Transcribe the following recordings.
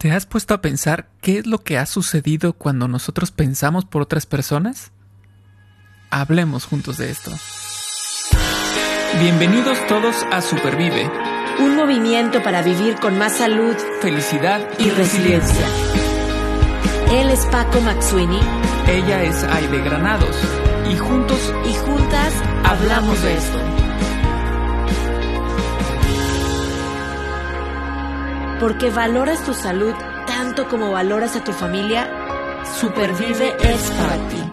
¿Te has puesto a pensar qué es lo que ha sucedido cuando nosotros pensamos por otras personas? Hablemos juntos de esto. Bienvenidos todos a Supervive. Un movimiento para vivir con más salud, felicidad y resiliencia. Él es Paco McSweeney. Ella es Aide Granados. Y juntos y juntas hablamos de esto. Porque valoras tu salud tanto como valoras a tu familia, Supervive es para ti.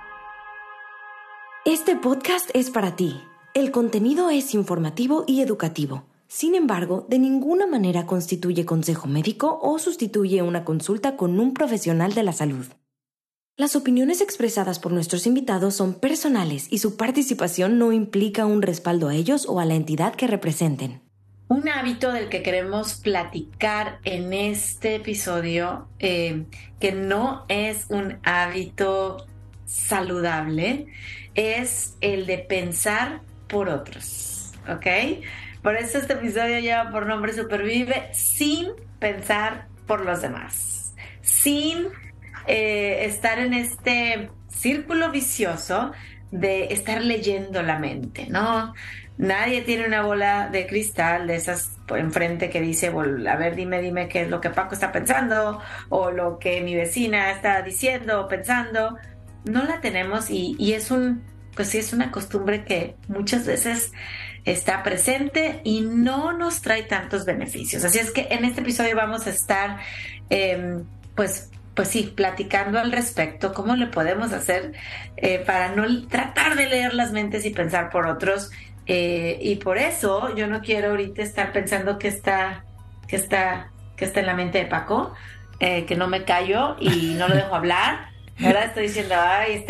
Este podcast es para ti. El contenido es informativo y educativo. Sin embargo, de ninguna manera constituye consejo médico o sustituye una consulta con un profesional de la salud. Las opiniones expresadas por nuestros invitados son personales y su participación no implica un respaldo a ellos o a la entidad que representen. Un hábito del que queremos platicar en este episodio, que no es un hábito saludable, es el de pensar por otros, ¿ok? Por eso este episodio lleva por nombre Supervive sin pensar por los demás, sin estar en este círculo vicioso de estar leyendo la mente, ¿no? Nadie tiene una bola de cristal de esas enfrente que dice, a ver, dime qué es lo que Paco está pensando o lo que mi vecina está diciendo o pensando. No la tenemos y es pues sí, es una costumbre que muchas veces está presente y no nos trae tantos beneficios. Así es que en este episodio vamos a estar, pues sí, platicando al respecto, cómo le podemos hacer para no tratar de leer las mentes y pensar por otros. Y por eso yo no quiero ahorita estar pensando que está en la mente de Paco, que no me callo y no lo dejo hablar. Ahora estoy diciendo, ay,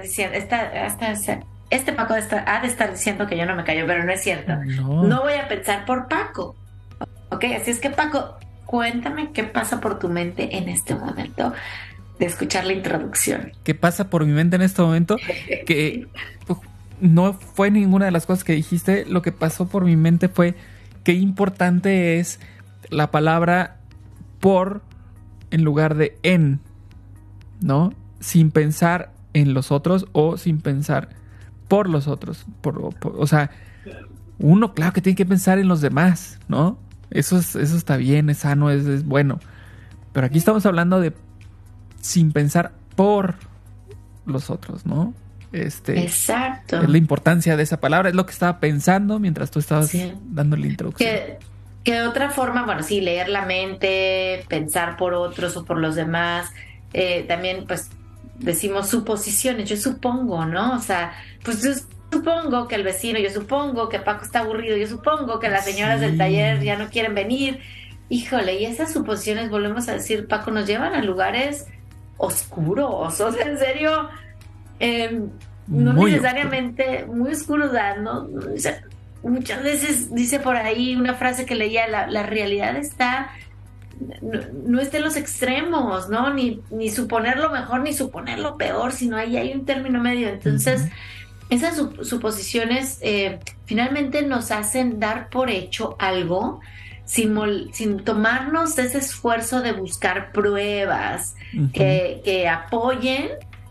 este Paco ha de estar diciendo que yo no me callo, pero no es cierto. No voy a pensar por Paco. Ok, así es que Paco, cuéntame qué pasa por tu mente en este momento de escuchar la introducción. ¿Qué pasa por mi mente en este momento? Que no fue ninguna de las cosas que dijiste. Lo que pasó por mi mente fue qué importante es la palabra por en lugar de en, ¿no? Sin pensar en los otros o sin pensar por los otros. O sea, uno, claro que tiene que pensar en los demás, ¿no? Eso está bien, es sano, es bueno. Pero aquí estamos hablando de sin pensar por los otros, ¿no? Exacto. Es la importancia de esa palabra, es lo que estaba pensando mientras tú estabas dando la introducción. Que de otra forma, bueno, sí, leer la mente, pensar por otros o por los demás, también pues decimos suposiciones, yo supongo, ¿no? O sea, pues yo supongo que el vecino, yo supongo que Paco está aburrido, yo supongo que las señoras del taller ya no quieren venir. Híjole, y esas suposiciones, volvemos a decir, Paco, nos llevan a lugares oscuros, o sea, en serio, no muy necesariamente oscuro. Muy oscuros, ¿no? O sea, muchas veces dice por ahí una frase que leía, la realidad está... No está en los extremos, ¿no? Ni suponer lo mejor ni suponer lo peor, sino ahí hay un término medio. Entonces, esas suposiciones finalmente nos hacen dar por hecho algo sin tomarnos ese esfuerzo de buscar pruebas que apoyen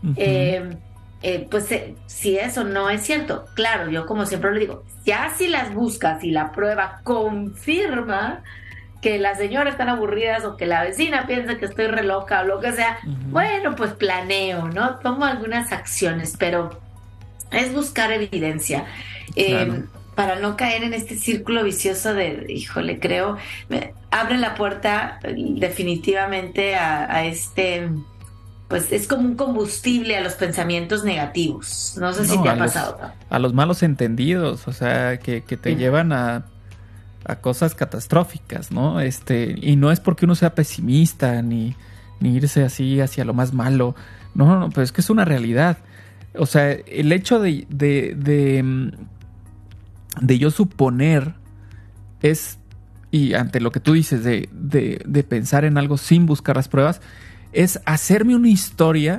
pues si eso no es cierto. Claro, yo como siempre lo digo, ya si las buscas y la prueba confirma que las señoras están aburridas o que la vecina piensa que estoy re loca o lo que sea, bueno, pues planeo, ¿no? Tomo algunas acciones, pero es buscar evidencia. Claro. Para no caer en este círculo vicioso de, híjole, creo, abre la puerta definitivamente a este... Pues es como un combustible a los pensamientos negativos. No sé si te ha pasado. A los malos entendidos, o sea, que te llevan a cosas catastróficas, ¿no? Y no es porque uno sea pesimista ni irse así hacia lo más malo. No, pero es que es una realidad. O sea, el hecho de yo suponer es, y ante lo que tú dices de pensar en algo sin buscar las pruebas, es hacerme una historia.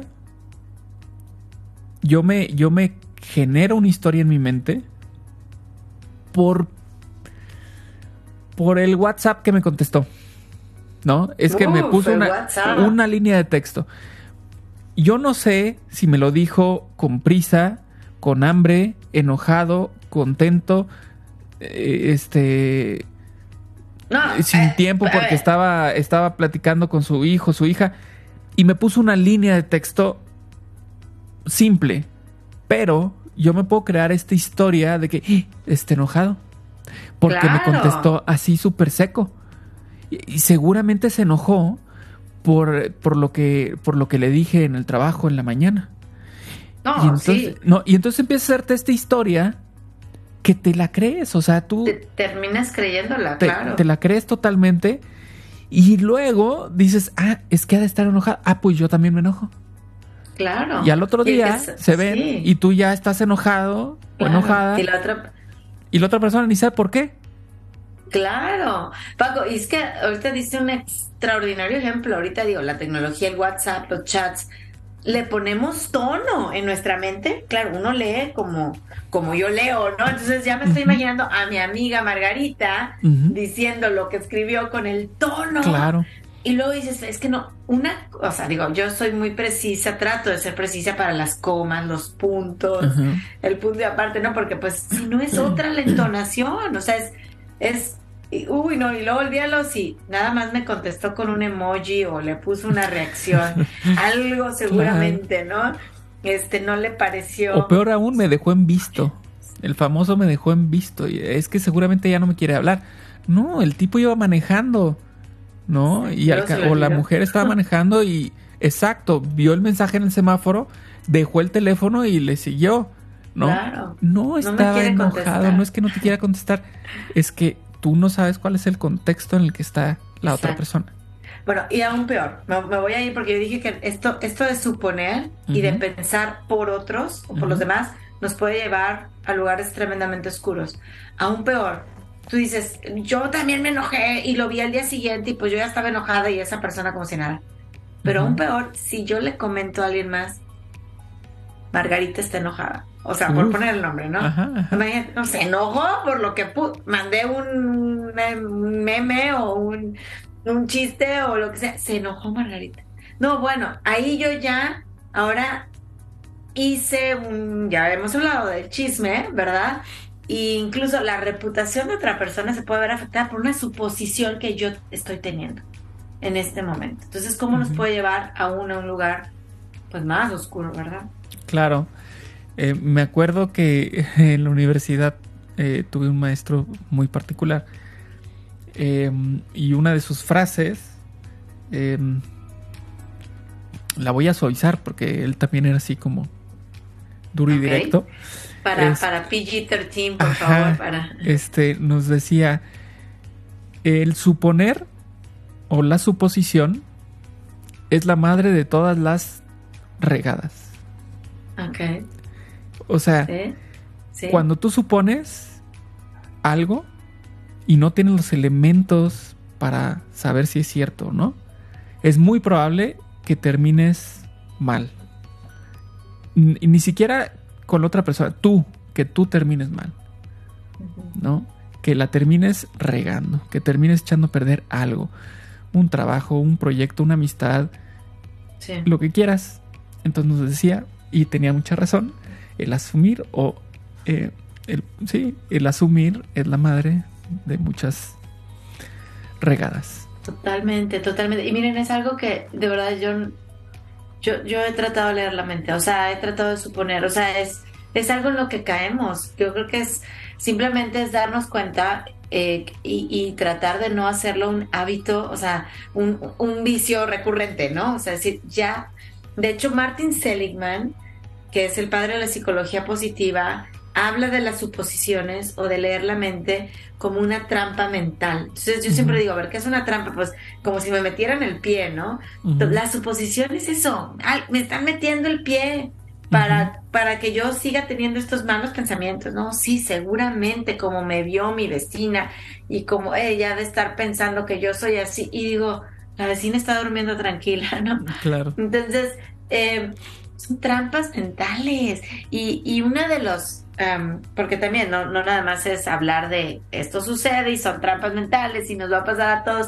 Yo me genero una historia en mi mente por el WhatsApp que me contestó. ¿no? Es que me puso una línea de texto. Yo no sé si me lo dijo con prisa, con hambre, enojado, contento, sin tiempo porque estaba platicando con su hijo, su hija, y me puso una línea de texto simple, pero yo me puedo crear esta historia de que está enojado porque me contestó así súper seco, y seguramente se enojó por lo que le dije en el trabajo en la mañana. Y entonces empieza a hacerte esta historia que te la crees, o sea, tú te terminas creyéndola, claro. Te la crees totalmente y luego dices, es que ha de estar enojada. Pues yo también me enojo. Claro. Y al otro día se ven y tú ya estás enojado o enojada. Y la otra persona ni sabe por qué. Claro. Paco, y es que ahorita diste un extraordinario ejemplo. Ahorita digo, la tecnología, el WhatsApp, los chats, le ponemos tono en nuestra mente. Claro, uno lee como yo leo, ¿no? Entonces ya me estoy imaginando a mi amiga Margarita diciendo lo que escribió con el tono. Claro. Y luego dices, es que no, o sea, digo, yo soy muy precisa, trato de ser precisa para las comas, los puntos, el punto de aparte, ¿no? Porque pues si no es otra la entonación, o sea, y luego olvídalo si nada más me contestó con un emoji o le puso una reacción, algo seguramente, ¿no? No le pareció. O peor aún, me dejó en visto. El famoso me dejó en visto. Y es que seguramente ya no me quiere hablar. No, el tipo iba manejando, ¿no? Sí, o la mujer estaba manejando y, exacto, vio el mensaje en el semáforo, dejó el teléfono y le siguió, ¿no? Claro. No estaba enojado, no es que no te quiera contestar, es que tú no sabes cuál es el contexto en el que está la otra persona. Bueno, y aún peor, me voy a ir porque yo dije que esto de suponer y de pensar por otros o por los demás nos puede llevar a lugares tremendamente oscuros. Aún peor, tú dices, yo también me enojé y lo vi al día siguiente y pues yo ya estaba enojada y esa persona como si nada. Pero aún peor, si yo le comento a alguien más, Margarita está enojada. O sea, por poner el nombre, ¿no? No se enojó por lo que mandé un meme o un chiste o lo que sea. Se enojó Margarita. No, bueno, ahí yo ya, ahora ya hemos hablado del chisme, ¿verdad? E incluso la reputación de otra persona se puede ver afectada por una suposición que yo estoy teniendo en este momento. Entonces, ¿cómo nos puede llevar a un lugar pues más oscuro, verdad? Claro. Me acuerdo que en la universidad tuve un maestro muy particular y una de sus frases la voy a suavizar porque él también era así como duro y directo. Para PG-13, por favor. Nos decía, el suponer o la suposición es la madre de todas las regadas. Okay. O sea, sí. Cuando tú supones algo y no tienes los elementos para saber si es cierto o no, es muy probable que termines mal. Ni siquiera con la otra persona, que tú termines mal, ¿no? Que la termines regando, que termines echando a perder algo, un trabajo, un proyecto, una amistad, lo que quieras. Entonces nos decía, y tenía mucha razón, el asumir el asumir es la madre de muchas regadas. Totalmente. Y miren, es algo que de verdad yo he tratado de leer la mente, o sea, he tratado de suponer, o sea, es algo en lo que caemos. Yo creo que simplemente es darnos cuenta y tratar de no hacerlo un hábito, o sea, un vicio recurrente, ¿no? O sea, decir, ya, de hecho, Martin Seligman, que es el padre de la psicología positiva, habla de las suposiciones o de leer la mente como una trampa mental. Entonces yo siempre digo, a ver, ¿qué es una trampa? Pues como si me metieran el pie, ¿no? La suposición es eso. Me están metiendo el pie para que yo siga teniendo estos malos pensamientos, ¿no? Sí, seguramente como me vio mi vecina y como ella de estar pensando que yo soy así. Y digo, la vecina está durmiendo tranquila, ¿no? Claro. Entonces, son trampas mentales. Y una de los... porque también no nada más es hablar de esto sucede y son trampas mentales y nos va a pasar a todos.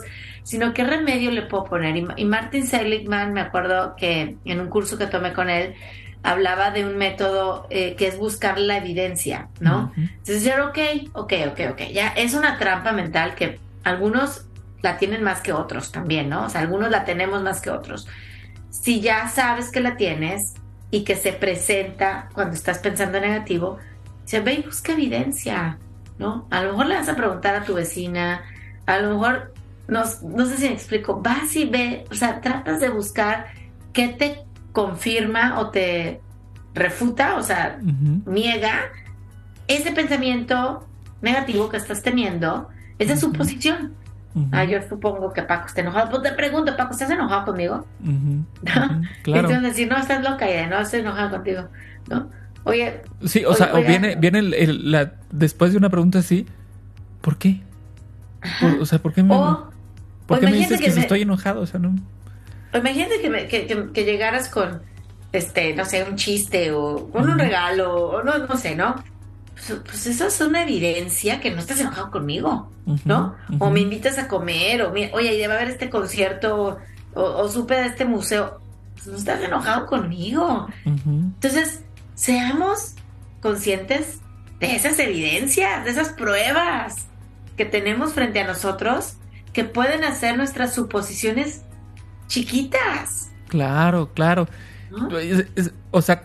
sino qué remedio le puedo poner. Y Martin Seligman, me acuerdo que en un curso que tomé con él, hablaba de un método que es buscar la evidencia, ¿no? Ujú. Entonces, yo, ok, ya es una trampa mental que algunos la tienen más que otros también, ¿no? O sea, algunos la tenemos más que otros. Si ya sabes que la tienes y que se presenta cuando estás pensando negativo, se ve y busca evidencia, ¿no? A lo mejor le vas a preguntar a tu vecina, a lo mejor, no sé si me explico, vas y ve, o sea, tratas de buscar qué te confirma o te refuta, o sea, Ujú. niega ese pensamiento negativo que estás teniendo, esa Ujú. suposición. Ujú. Yo supongo que Paco está enojado. Pues te pregunto, Paco, ¿estás enojado conmigo? Ujú. ¿No? Ujú. Y Claro. entonces decir, no, estás loca, ya no estoy enojado contigo, ¿no? Oye, Sí, o sea, o oiga, viene después de una pregunta así, ¿por qué? ajá. O sea, O, o ¿por qué me imagínate dices que que si estoy enojado? O sea, no. o imagínate que llegaras con, no sé, un chiste o con un Ujú. regalo, o no sé, ¿no? Pues eso es una evidencia que no estás enojado conmigo, Ujú. ¿no? O me Ujú. invitas a comer, oye, ya va a haber este concierto, o supe de este museo. Pues no estás enojado conmigo. Ujú. Entonces, seamos conscientes de esas evidencias, de esas pruebas que tenemos frente a nosotros que pueden hacer nuestras suposiciones chiquitas, Claro, claro. ¿no? O sea,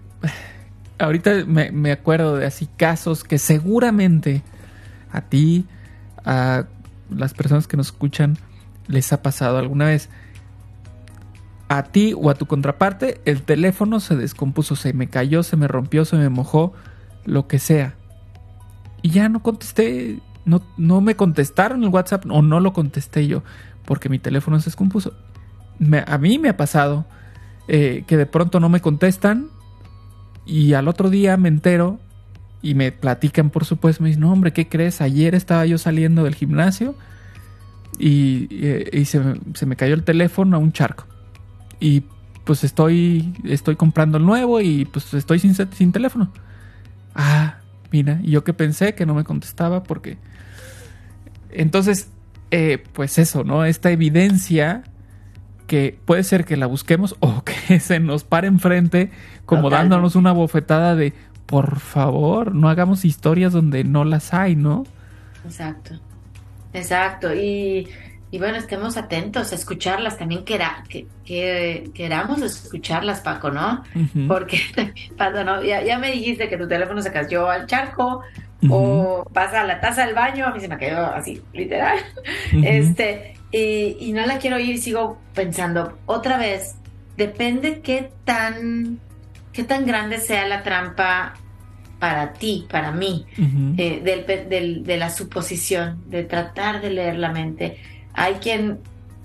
ahorita me acuerdo de así casos que seguramente a ti, a las personas que nos escuchan, les ha pasado alguna vez. A ti o a tu contraparte, el teléfono se descompuso, se me cayó, se me rompió, se me mojó, lo que sea. Y ya no contesté, no me contestaron el WhatsApp o no lo contesté yo, porque mi teléfono se descompuso. A mí me ha pasado que de pronto no me contestan y al otro día me entero y me platican, por supuesto, me dicen, no hombre, ¿qué crees? Ayer estaba yo saliendo del gimnasio y se me cayó el teléfono a un charco. Y pues estoy comprando el nuevo y pues estoy sin teléfono. Ah, mira, y yo que pensé que no me contestaba porque... Entonces, pues eso, ¿no? Esta evidencia que puede ser que la busquemos o que se nos pare enfrente como dándonos Totalmente. una bofetada de, por favor, no hagamos historias donde no las hay, ¿no? Exacto, exacto. Y bueno, estemos atentos a escucharlas también, que queramos escucharlas, Paco, ¿no? Ujú. Porque también pasa, ¿no? Ya me dijiste que tu teléfono se cayó al charco Ujú. o pasa a la taza del baño, a mí se me cayó así, literal. Ujú. Y no la quiero oír, sigo pensando, otra vez, depende qué tan grande sea la trampa para ti, para mí, Ujú. de la suposición, de tratar de leer la mente. Hay quien,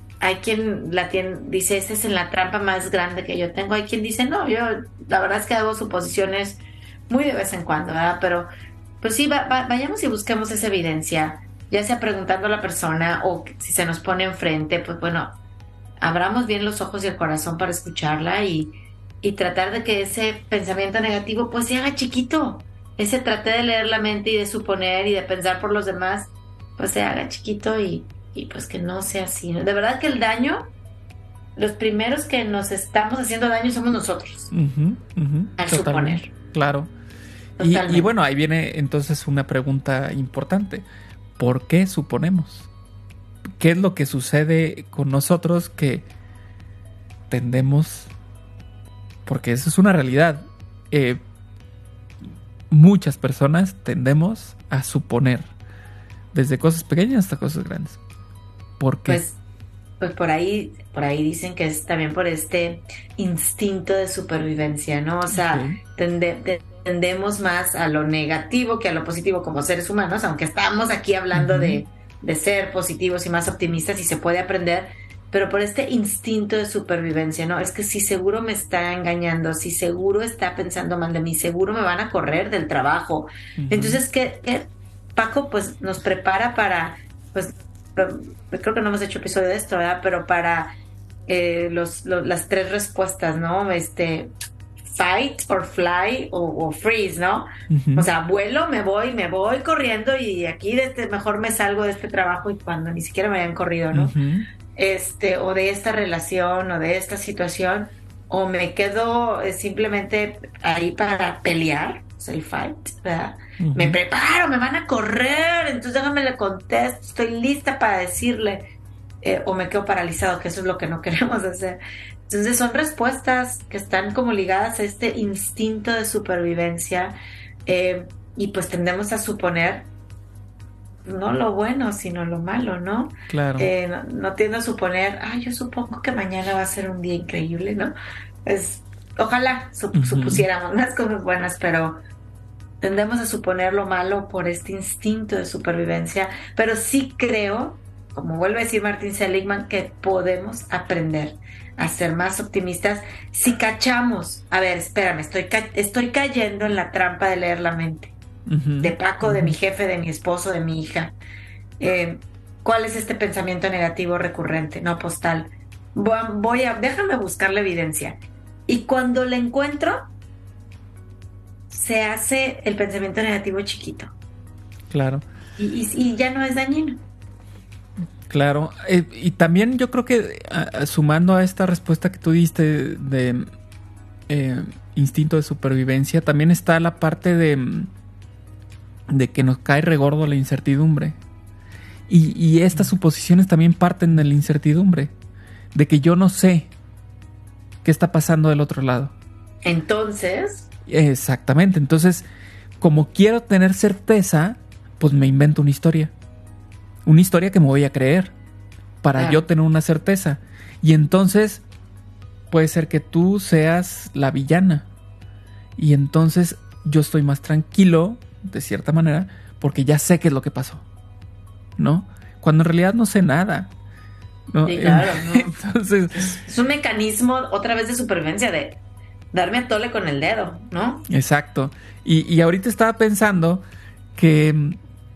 dice, esta es la trampa más grande que yo tengo. Hay quien dice, no, yo la verdad es que hago suposiciones muy de vez en cuando, ¿verdad? Pero pues sí, vayamos y busquemos esa evidencia, ya sea preguntando a la persona o si se nos pone enfrente, pues bueno, abramos bien los ojos y el corazón para escucharla y tratar de que ese pensamiento negativo pues se haga chiquito. Ese traté de leer la mente y de suponer y de pensar por los demás, pues se haga chiquito y pues que no sea así, ¿no? De verdad que el daño, los primeros que nos estamos haciendo daño somos nosotros, Ujú. Ujú. al Totalmente, suponer. claro. Y Totalmente. bueno, ahí viene entonces una pregunta importante. ¿Por qué suponemos? ¿Qué es lo que sucede con nosotros que tendemos? Porque eso es una realidad. Eh, Muchas personas tendemos a suponer, desde cosas pequeñas hasta cosas grandes. ¿Por qué? Pues, pues por ahí dicen que es también por este instinto de supervivencia, ¿no? O Ok. sea, tendemos más a lo negativo que a lo positivo como seres humanos, aunque estamos aquí hablando Ujú. de ser positivos y más optimistas y se puede aprender, pero por este instinto de supervivencia, ¿no? Es que si seguro me está engañando, si seguro está pensando mal de mí, seguro me van a correr del trabajo. Ujú. Entonces, ¿qué Paco pues nos prepara para, pues creo que no hemos hecho episodio de esto, ¿verdad? Pero para las tres respuestas, ¿no? fight or fly o freeze, ¿no? Uh-huh. O sea, vuelo, me voy corriendo y aquí mejor me salgo de este trabajo y cuando ni siquiera me habían corrido, ¿no? Uh-huh. O de esta relación o de esta situación, o me quedo simplemente ahí para pelear, es el fight, ¿verdad? Uh-huh. Me preparo, me van a correr, entonces déjame le contesto, estoy lista para decirle, o me quedo paralizado, que eso es lo que no queremos hacer. Entonces son respuestas que están como ligadas a este instinto de supervivencia, y pues tendemos a suponer no lo bueno, sino lo malo, ¿no? Claro. No tiendo a suponer, yo supongo que mañana va a ser un día increíble, ¿no? Ojalá supusiéramos más cosas buenas, pero tendemos a suponer lo malo por este instinto de supervivencia, pero sí creo, como vuelve a decir Martin Seligman, que podemos aprender a ser más optimistas si cachamos, a ver, espérame, estoy cayendo en la trampa de leer la mente. Uh-huh. De Paco, de mi jefe, de mi esposo, de mi hija. ¿Cuál es este pensamiento negativo recurrente? No, pues tal. Déjame buscar la evidencia. Y cuando la encuentro, se hace el pensamiento negativo chiquito. Claro. Y ya no es dañino. Claro. Y también yo creo que sumando a esta respuesta que tú diste de instinto de supervivencia, también está la parte de que nos cae regordo la incertidumbre. Y estas suposiciones también parten de la incertidumbre, de que yo no sé qué está pasando del otro lado. Entonces... Exactamente. Entonces, como quiero tener certeza, pues me invento una historia. Una historia que me voy a creer para yo tener una certeza. Y entonces puede ser que tú seas la villana. Y entonces yo estoy más tranquilo, de cierta manera, porque ya sé qué es lo que pasó, ¿no? Cuando en realidad no sé nada, ¿no? Sí, claro, ¿no? Entonces... Es un mecanismo, otra vez, de supervivencia, de darme a tole con el dedo, ¿no? Exacto. Y ahorita estaba pensando que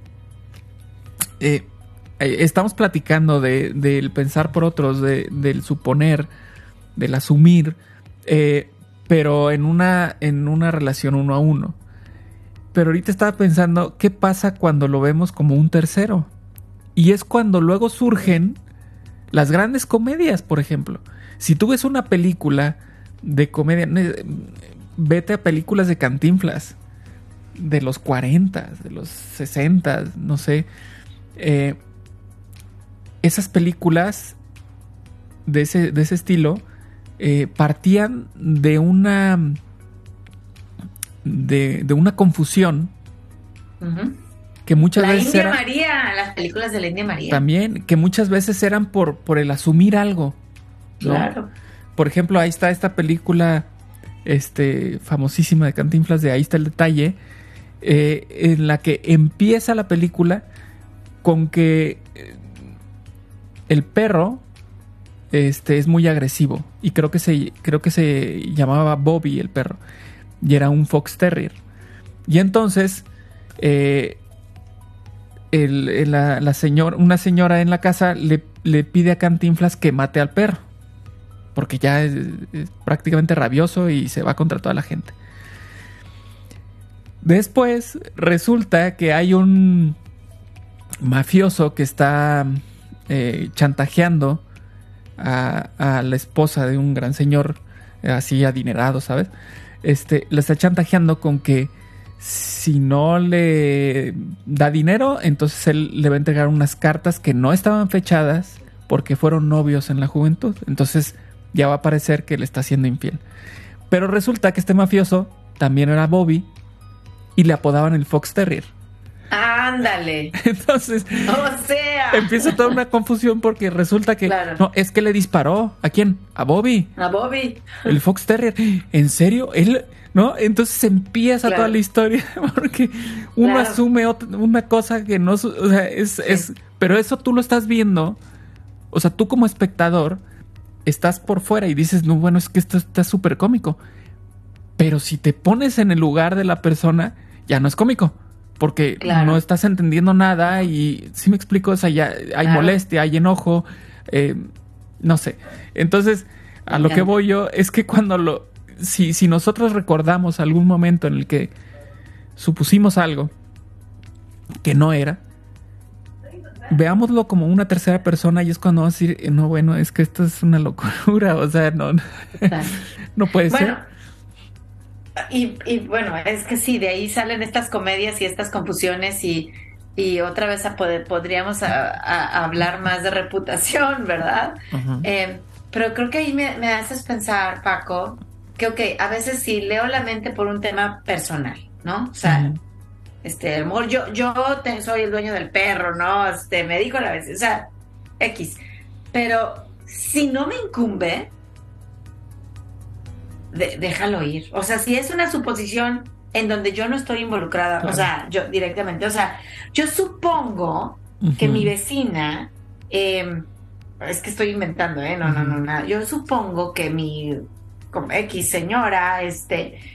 estamos platicando del pensar por otros, del suponer, del asumir, pero en una relación uno a uno. Pero ahorita estaba pensando, ¿qué pasa cuando lo vemos como un tercero? Y es cuando luego surgen las grandes comedias, por ejemplo. Si tú ves una película de comedia, vete a películas de Cantinflas, de los 40, de los 60, no sé. Esas películas de ese estilo partían de una confusión, uh-huh, que muchas veces era... La India María, las películas de la India María. También, que muchas veces eran por el asumir algo, ¿no? Claro. Por ejemplo, ahí está esta película famosísima de Cantinflas, de Ahí está el detalle, en la que empieza la película con que el perro es muy agresivo, y creo que se llamaba Bobby el perro, y era un Fox Terrier. Y entonces una señora en la casa le pide a Cantinflas que mate al perro, porque ya es prácticamente rabioso y se va contra toda la gente. Después resulta que hay un mafioso que está chantajeando a la esposa de un gran señor, así adinerado, ¿sabes? La está chantajeando con que si no le da dinero, entonces él le va a entregar unas cartas que no estaban fechadas porque fueron novios en la juventud. Entonces ya va a parecer que le está haciendo infiel. Pero resulta que este mafioso también era Bobby y le apodaban el Fox Terrier. ¡Ándale! Entonces, o sea, empieza toda una confusión porque resulta que claro, no, es que le disparó. ¿A quién? A Bobby. A Bobby. El Fox Terrier. ¿En serio? Él, ¿no? Entonces empieza toda la historia porque uno asume una cosa que no, o sea, es, pero eso tú lo estás viendo, o sea, tú como espectador estás por fuera y dices, no, bueno, es que esto está súper cómico. Pero si te pones en el lugar de la persona, ya no es cómico. Porque no estás entendiendo nada y, ¿sí me explico? O sea, ya hay molestia, hay enojo, no sé. Entonces, a lo que voy yo es que cuando si nosotros recordamos algún momento en el que supusimos algo que no era, veámoslo como una tercera persona y es cuando vamos a decir, no, bueno, es que esto es una locura, o sea, no, no puede ser. Y bueno, es que sí, de ahí salen estas comedias y estas confusiones y otra vez podríamos hablar más de reputación, ¿verdad? Uh-huh. Pero creo que ahí me haces pensar, Paco, que ok, a veces sí leo la mente por un tema personal, ¿no? O sea, amor, yo soy el dueño del perro, ¿no? Me dijo la vez, o sea, X. Pero si no me incumbe, déjalo ir. O sea, si es una suposición en donde yo no estoy involucrada, claro. O sea, yo directamente, o sea, yo supongo que mi vecina, es que estoy inventando, no, nada. Yo supongo que mi X señora, es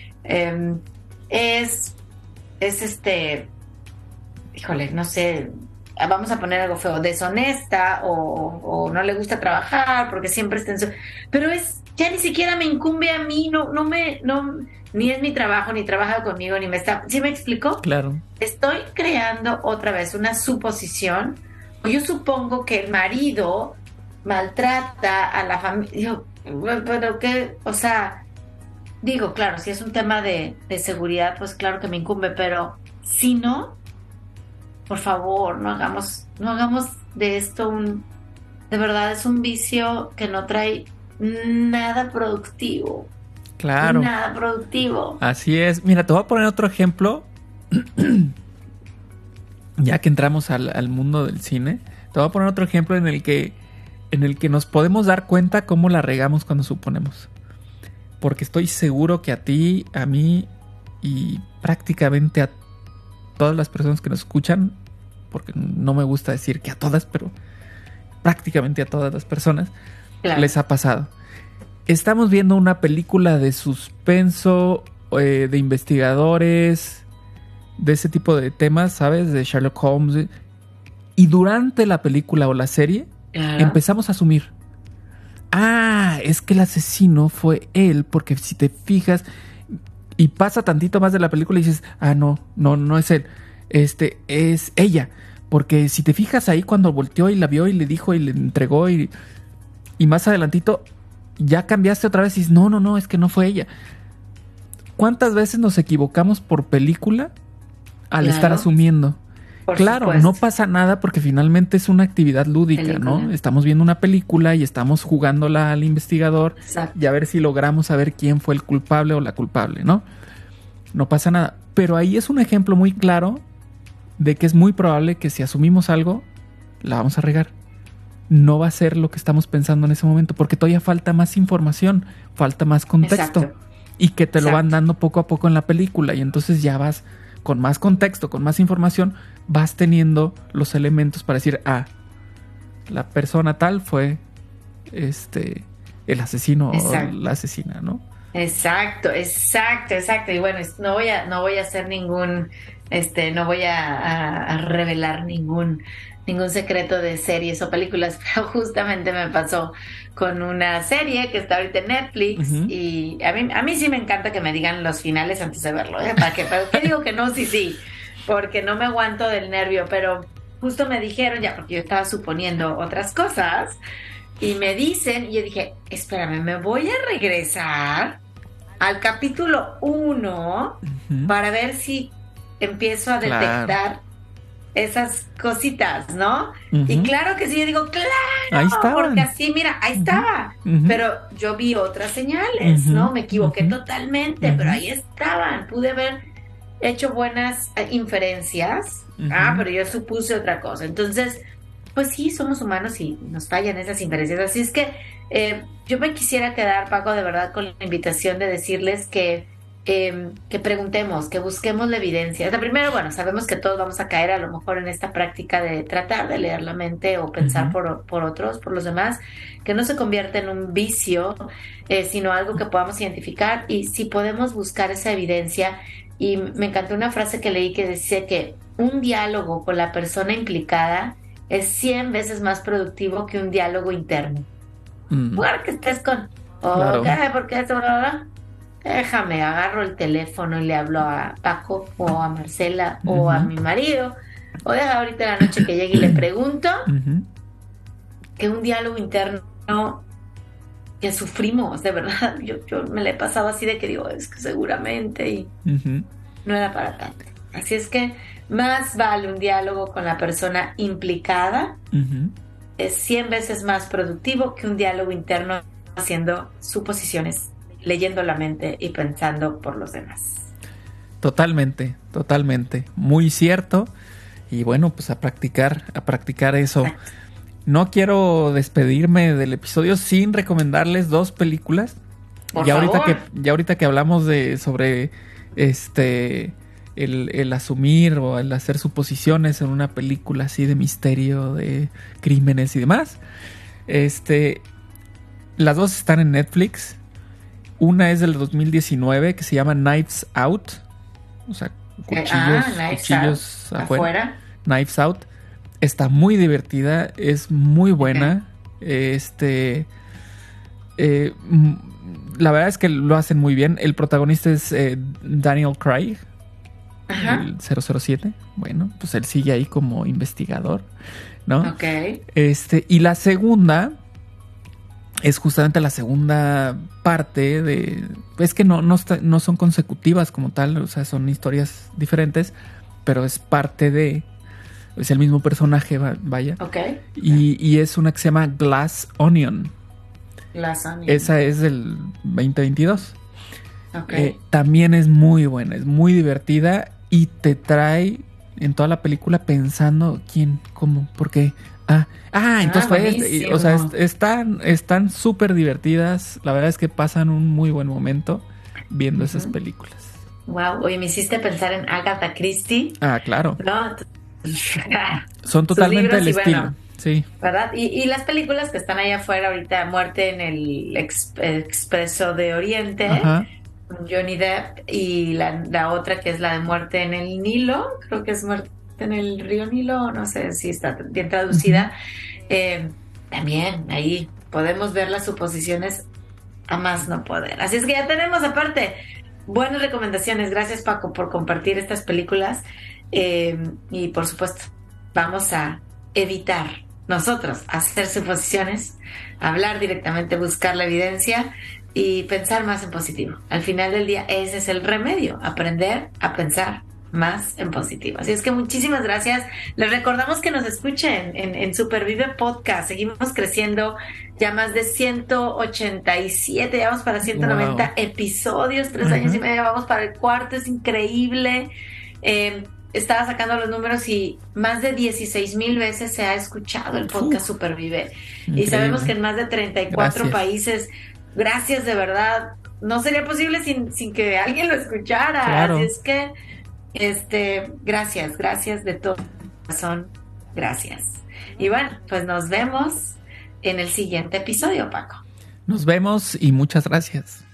híjole, no sé, vamos a poner algo feo, deshonesta o no le gusta trabajar porque siempre está en su... Pero ya ni siquiera me incumbe a mí, ni es mi trabajo, ni trabaja conmigo, ni me está... ¿Sí me explico? Claro. Estoy creando otra vez una suposición. Yo supongo que el marido maltrata a la familia. Pero que, o sea, digo, claro, si es un tema de seguridad, pues claro que me incumbe, pero si no, por favor, no hagamos de esto de verdad es un vicio que no trae nada productivo. Claro. Nada productivo. Así es. Mira, te voy a poner otro ejemplo. Ya que entramos al mundo del cine, te voy a poner otro ejemplo en el que nos podemos dar cuenta cómo la regamos cuando suponemos. Porque estoy seguro que a ti, a mí y prácticamente a todas las personas que nos escuchan, porque no me gusta decir que a todas, pero prácticamente a todas las personas, claro, les ha pasado. Estamos viendo una película de suspenso, de investigadores, de ese tipo de temas, ¿sabes? De Sherlock Holmes. Y durante la película o la serie, empezamos a asumir. Es que el asesino fue él, porque si te fijas y pasa tantito más de la película y dices, no es él, es ella, porque si te fijas ahí cuando volteó y la vio y le dijo y le entregó y más adelantito ya cambiaste otra vez y dices, no, es que no fue ella. ¿Cuántas veces nos equivocamos por película al estar asumiendo? Claro, supuesto. No pasa nada porque finalmente es una actividad lúdica, ¿no? Estamos viendo una película y estamos jugándola al investigador. Exacto. Y a ver si logramos saber quién fue el culpable o la culpable, ¿no? No pasa nada. Pero ahí es un ejemplo muy claro de que es muy probable que si asumimos algo, la vamos a regar. No va a ser lo que estamos pensando en ese momento porque todavía falta más información, falta más contexto. Exacto. Y que te lo van dando poco a poco en la película y entonces ya vas con más contexto, con más información, vas teniendo los elementos para decir, la persona tal fue el asesino o la asesina, ¿no? Exacto. Y bueno, no voy a hacer ningún, no voy a revelar ningún secreto de series o películas, pero justamente me pasó con una serie que está ahorita en Netflix. Uh-huh. Y a mí sí me encanta que me digan los finales antes de verlo, ¿Para qué digo que no? Sí, porque no me aguanto del nervio, pero justo me dijeron ya, porque yo estaba suponiendo otras cosas, y me dicen, y yo dije, espérame, me voy a regresar al capítulo 1 uh-huh. para ver si empiezo a detectar esas cositas, ¿no? Uh-huh. Y claro que sí, yo digo, claro, ahí porque así, mira, ahí uh-huh. estaba. Uh-huh. Pero yo vi otras señales, uh-huh. ¿no? Me equivoqué uh-huh. totalmente, uh-huh. pero ahí estaban. Pude haber hecho buenas inferencias, uh-huh. Pero yo supuse otra cosa. Entonces, pues sí, somos humanos y nos fallan esas inferencias. Así es que yo me quisiera quedar, Paco, de verdad, con la invitación de decirles que preguntemos, que busquemos la evidencia. O sea, primero, bueno, sabemos que todos vamos a caer a lo mejor en esta práctica de tratar de leer la mente o pensar uh-huh. por otros, por los demás, que no se convierta en un vicio, sino algo que podamos identificar y si podemos buscar esa evidencia. Y me encantó una frase que leí que decía que un diálogo con la persona implicada es 100 veces más productivo que un diálogo interno. Porque estés con, claro. ¿Por qué esto, bla, bla? déjame, agarro el teléfono y le hablo a Paco o a Marcela o a mi marido, o deja ahorita la noche que llegue y le pregunto, que un diálogo interno que sufrimos, de verdad. Yo me la he pasado así de que digo, es que seguramente, y no era para tanto. Así es que más vale un diálogo con la persona implicada, es 100 veces más productivo que un diálogo interno haciendo suposiciones, leyendo la mente y pensando por los demás. Totalmente, totalmente. Muy cierto. Y bueno, pues a practicar eso. Exacto. No quiero despedirme del episodio sin recomendarles 2 películas. Por favor. Ya ahorita que hablamos sobre el asumir o el hacer suposiciones en una película así de misterio, de crímenes y demás. Las 2 están en Netflix. Una es del 2019 que se llama Knives Out. O sea, cuchillos afuera. Knives Out. Está muy divertida, es muy buena. La verdad es que lo hacen muy bien. El protagonista es Daniel Craig, el 007. Bueno, pues él sigue ahí como investigador, ¿no? Y la segunda es justamente la segunda parte de... Es que no son consecutivas como tal, o sea, son historias diferentes, pero es parte de... Es el mismo personaje, vaya. Y es una que se llama Glass Onion. Glass Onion. Esa es del 2022. También es muy buena, es muy divertida y te trae en toda la película pensando quién, cómo, por qué. Entonces fue o sea, están súper divertidas. La verdad es que pasan un muy buen momento viendo esas películas. Wow, oye, me hiciste pensar en Agatha Christie. Claro. ¿No? Son totalmente el estilo. Bueno, sí. ¿Verdad? Y las películas que están allá afuera ahorita, Muerte en el Expreso de Oriente, con Johnny Depp, y la otra que es la de Muerte en el Nilo, creo que es Muerte en el río Nilo, no sé si está bien traducida. También ahí podemos ver las suposiciones a más no poder. Así es que ya tenemos aparte buenas recomendaciones. Gracias, Paco, por compartir estas películas. Y por supuesto, vamos a evitar nosotros hacer suposiciones, hablar directamente, buscar la evidencia y pensar más en positivo. Al final del día, ese es el remedio, aprender a pensar más en positivo. Así es que muchísimas gracias. Les recordamos que nos escuchen en Supervive Podcast. Seguimos creciendo, ya más de 187, ya vamos para 190 episodios, 3 años y medio, vamos para el 4, es increíble. Estaba sacando los números y más de 16,000 veces se ha escuchado el podcast Supervive. Increíble. Y sabemos que en más de 34 países. Gracias, de verdad. No sería posible sin que alguien lo escuchara. Claro. Así es que, gracias de todo corazón. Gracias. Y bueno, pues nos vemos en el siguiente episodio, Paco. Nos vemos y muchas gracias.